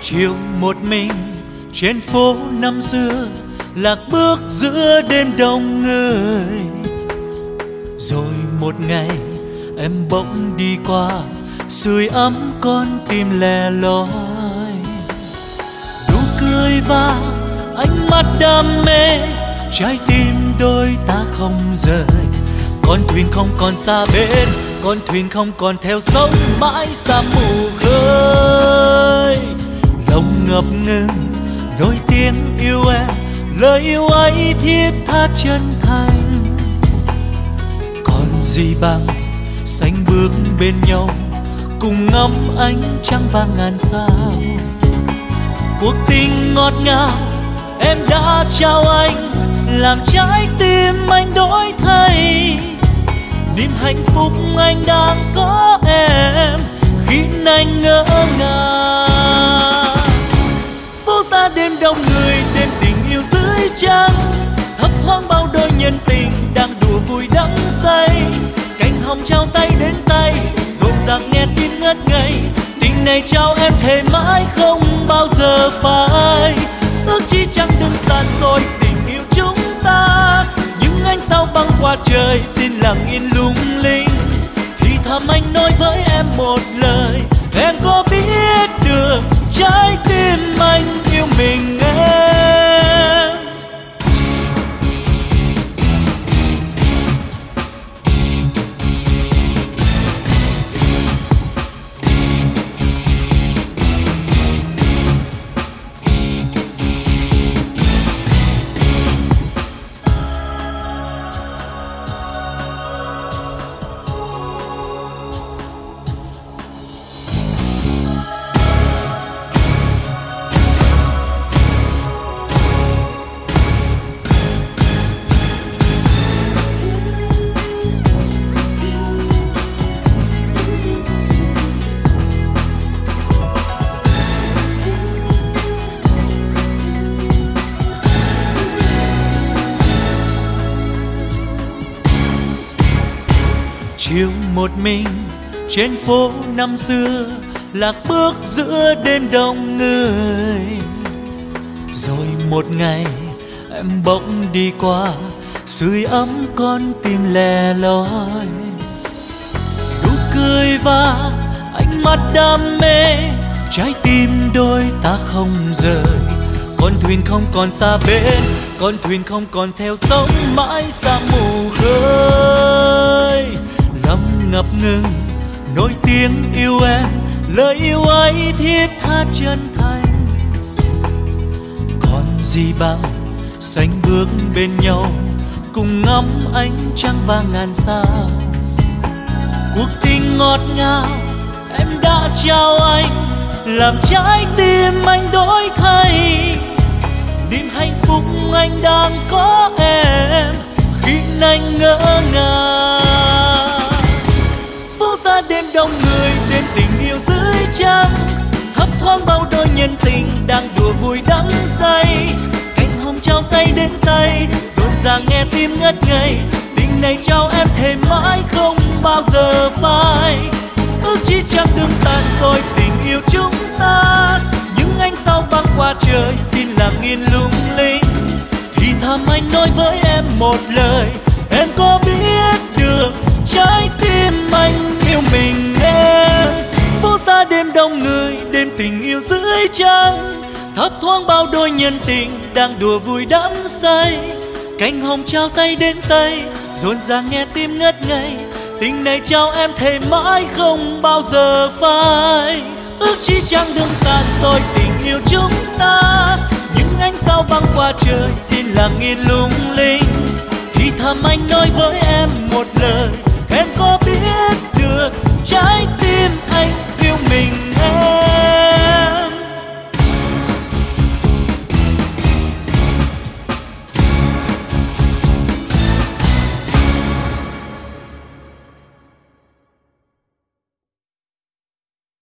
chiều một mình trên phố năm xưa, lạc bước giữa đêm đông người. Rồi một ngày em bỗng đi qua, sưởi ấm con tim lẻ loi. Nụ cười và ánh mắt đam mê, trái tim đôi ta không rời. Con thuyền không còn xa bên, con thuyền không còn theo sóng mãi xa mù khơi. Lòng ngập ngừng đôi tiếng yêu em, lời yêu ấy thiết tha chân thành. Còn gì bằng sánh bước bên nhau, cùng ngắm ánh trăng vàng ngàn sao. Cuộc tình ngọt ngào em đã trao anh, làm trái tim anh đổi thay. Niềm hạnh phúc anh đang có em khiến anh ngỡ ngàng. Phố xa đêm đông người, đêm tình yêu dưới trăng, thấp thoáng bao đôi nhân tình đang đùa vui đắm say. Cánh hồng trao tay đến tay, rộn ràng nghe tim ngất ngây. Tình này trao em thề mãi không bao giờ phai. Ước chi chẳng đừng tàn rồi tình yêu chúng ta. Những ánh sao băng qua trời xin lặng yên lung linh. Thì thầm anh nói với em một lời, em có biết được trái tim anh yêu mình em. Chiều một mình trên phố năm xưa, lạc bước giữa đêm đông người. Rồi một ngày em bỗng đi qua, sưởi ấm con tim lẻ loi. Nụ cười và ánh mắt đam mê, trái tim đôi ta không rời. Con thuyền không còn xa bên, con thuyền không còn theo sóng mãi xa mù khơi. Lòng ngập ngừng nỗi tiếng yêu em, lời yêu ấy thiết tha chân thành. Còn gì bằng sánh bước bên nhau, cùng ngắm ánh trăng vàng ngàn sao. Cuộc tình ngọt ngào em đã trao anh, làm trái tim anh đổi thay. Niềm hạnh phúc anh đang có em khiến anh ngỡ ngàng. Phố xa đêm đông người, đêm tình yêu dưới trăng, thấp thoáng bao đôi nhân tình đang đùa vui đắm say. Cánh hồng trao tay đến tay, rộn ràng nghe tim ngất ngây. Tình này trao em thề mãi không bao giờ phai. Ước chi chẳng đừng tàn rồi tình yêu chúng ta. Những ánh sao băng qua trời xin lặng yên lung linh. Thì thầm anh nói với em một lời, em có biết được trái tim anh yêu mình em. Phố xa đêm đông người, đêm tình yêu dưới trăng, thấp thoáng bao đôi nhân tình đang đùa vui đắm say. Cánh hồng trao tay đến tay, rộn ràng nghe tim ngất ngây. Tình này trao em thề mãi không bao giờ phai. Ước chi chẳng đừng tàn rồi tình yêu chúng ta. Những ánh sao băng qua trời xin lặng yên lung linh. Thì thầm anh nói với em một lời,